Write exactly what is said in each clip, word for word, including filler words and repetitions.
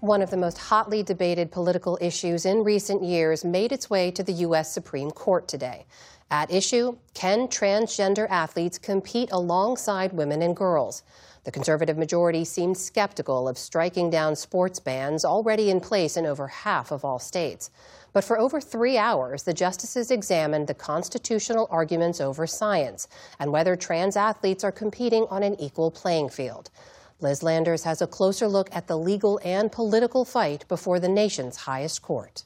One of the most hotly debated political issues in recent years made its way to the U S Supreme Court today. At issue, can transgender athletes compete alongside women and girls? The conservative majority seemed skeptical of striking down sports bans already in place in over half of all states. But for over three hours, the justices examined the constitutional arguments over science and whether trans athletes are competing on an equal playing field. Liz Landers has a closer look at the legal and political fight before the nation's highest court.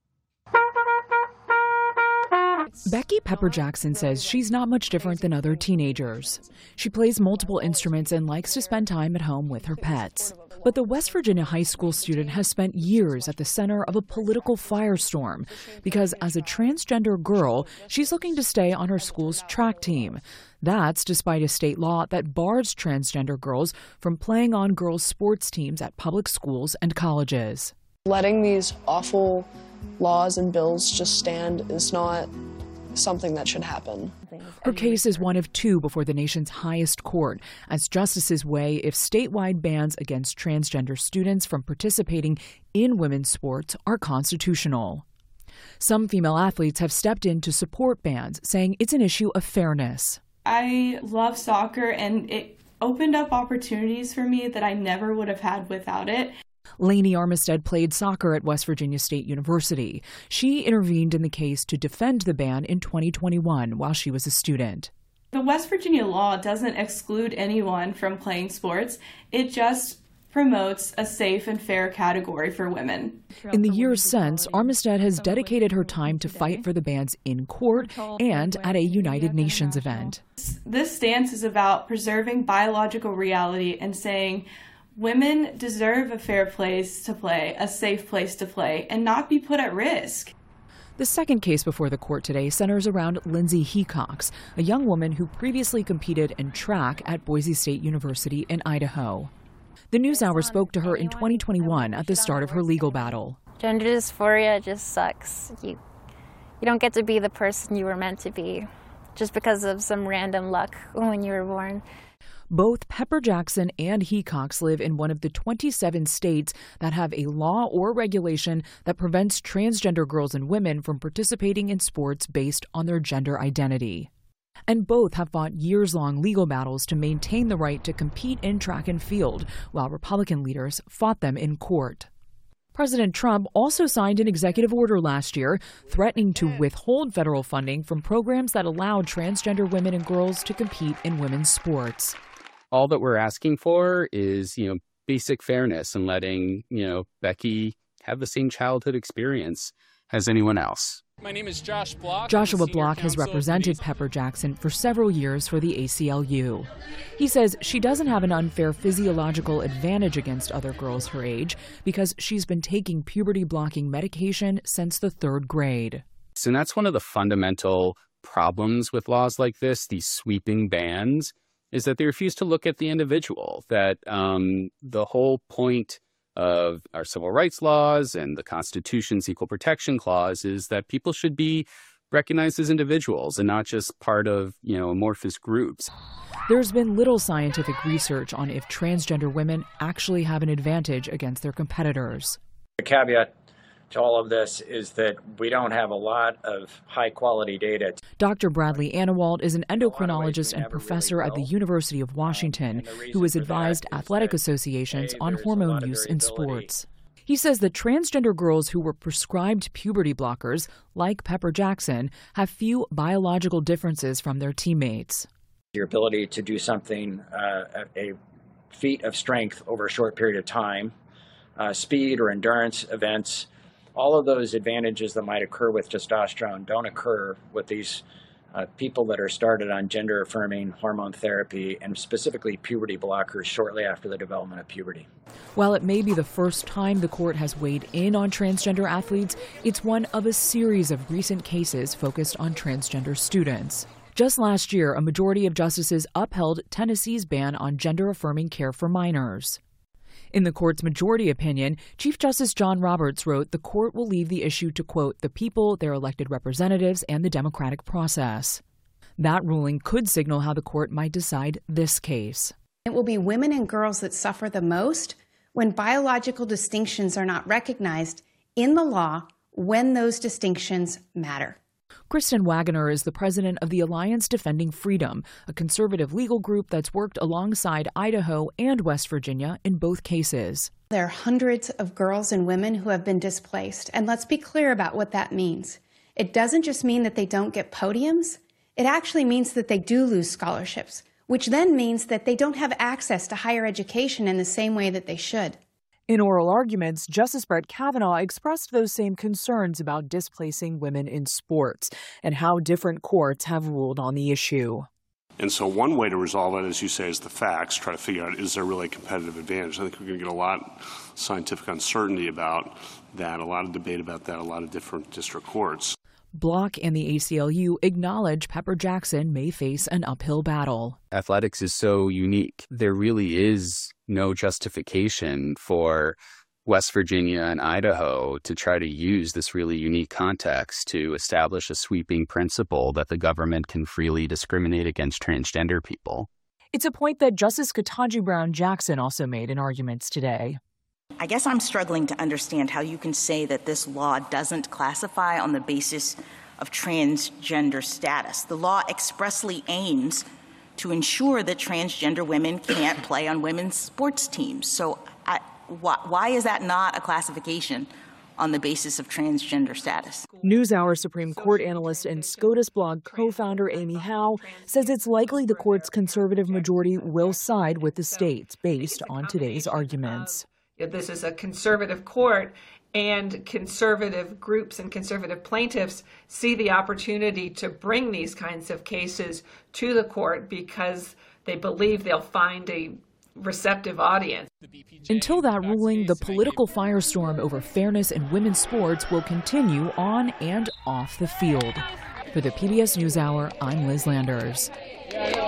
Becky Pepper Jackson says she's not much different than other teenagers. She plays multiple instruments and likes to spend time at home with her pets. But the West Virginia high school student has spent years at the center of a political firestorm because as a transgender girl, she's looking to stay on her school's track team. That's despite a state law that bars transgender girls from playing on girls' sports teams at public schools and colleges. Letting these awful laws and bills just stand is not something that should happen. Her case is one of two before the nation's highest court, as justices weigh if statewide bans against transgender students from participating in women's sports are constitutional. Some female athletes have stepped in to support bans, saying it's an issue of fairness. I love soccer, and it opened up opportunities for me that I never would have had without it. Lainey Armistead played soccer at West Virginia State University. She intervened in the case to defend the ban in twenty twenty-one while she was a student. The West Virginia law doesn't exclude anyone from playing sports. It just promotes a safe and fair category for women. In the years since, Armistead has dedicated her time to fight for the bans in court and at a United Nations event. This stance is about preserving biological reality and saying women deserve a fair place to play, a safe place to play, and not be put at risk. The second case before the court today centers around Lindsay Hecox, a young woman who previously competed in track at Boise State University in Idaho. The NewsHour spoke to her in twenty twenty-one at the start of her legal battle. Gender dysphoria just sucks. You, you don't get to be the person you were meant to be just because of some random luck when you were born. Both Pepper Jackson and Hecox live in one of the twenty-seven states that have a law or regulation that prevents transgender girls and women from participating in sports based on their gender identity. And both have fought years-long legal battles to maintain the right to compete in track and field, while Republican leaders fought them in court. President Trump also signed an executive order last year threatening to withhold federal funding from programs that allow transgender women and girls to compete in women's sports. All that we're asking for is, you know, basic fairness and letting, you know, Becky have the same childhood experience as anyone else. My name is Josh Block. Joshua Block has represented Pepper Jackson for several years for the A C L U. He says she doesn't have an unfair physiological advantage against other girls her age because she's been taking puberty-blocking medication since the third grade. And that's one of the fundamental problems with laws like this, these sweeping bans, is that they refuse to look at the individual, that um, the whole point of our civil rights laws and the Constitution's Equal Protection Clause is that people should be recognized as individuals and not just part of, you know, amorphous groups. There's been little scientific research on if transgender women actually have an advantage against their competitors. The caveat to all of this is that we don't have a lot of high-quality data. Doctor Bradley Anawalt is an endocrinologist and professor at the University of Washington who has advised athletic associations on hormone use in sports. He says that transgender girls who were prescribed puberty blockers, like Pepper Jackson, have few biological differences from their teammates. Your ability to do something, uh, a feat of strength over a short period of time, uh, speed or endurance events, all of those advantages that might occur with testosterone don't occur with these uh, people that are started on gender-affirming hormone therapy and specifically puberty blockers shortly after the development of puberty. While it may be the first time the court has weighed in on transgender athletes, it's one of a series of recent cases focused on transgender students. Just last year, a majority of justices upheld Tennessee's ban on gender-affirming care for minors. In the court's majority opinion, Chief Justice John Roberts wrote the court will leave the issue to, quote, the people, their elected representatives, and the democratic process. That ruling could signal how the court might decide this case. It will be women and girls that suffer the most when biological distinctions are not recognized in the law when those distinctions matter. Kristen Wagoner is the president of the Alliance Defending Freedom, a conservative legal group that's worked alongside Idaho and West Virginia in both cases. There are hundreds of girls and women who have been displaced, and let's be clear about what that means. It doesn't just mean that they don't get podiums. It actually means that they do lose scholarships, which then means that they don't have access to higher education in the same way that they should. In oral arguments, Justice Brett Kavanaugh expressed those same concerns about displacing women in sports and how different courts have ruled on the issue. And so one way to resolve it, as you say, is the facts, try to figure out, is there really a competitive advantage? I think we're going to get a lot of scientific uncertainty about that, a lot of debate about that, a lot of different district courts. Block and the A C L U acknowledge Pepper Jackson may face an uphill battle. Athletics is so unique. There really is no justification for West Virginia and Idaho to try to use this really unique context to establish a sweeping principle that the government can freely discriminate against transgender people. It's a point that Justice Ketanji Brown Jackson also made in arguments today. I guess I'm struggling to understand how you can say that this law doesn't classify on the basis of transgender status. The law expressly aims to ensure that transgender women can't play on women's sports teams. So I, why, why is that not a classification on the basis of transgender status? NewsHour Supreme Court analyst and SCOTUS blog co-founder Amy Howe says it's likely the court's conservative majority will side with the states based on today's arguments. This is a conservative court, and conservative groups and conservative plaintiffs see the opportunity to bring these kinds of cases to the court because they believe they'll find a receptive audience. Until that ruling, the political firestorm over fairness in women's sports will continue on and off the field. For the P B S NewsHour, I'm Liz Landers.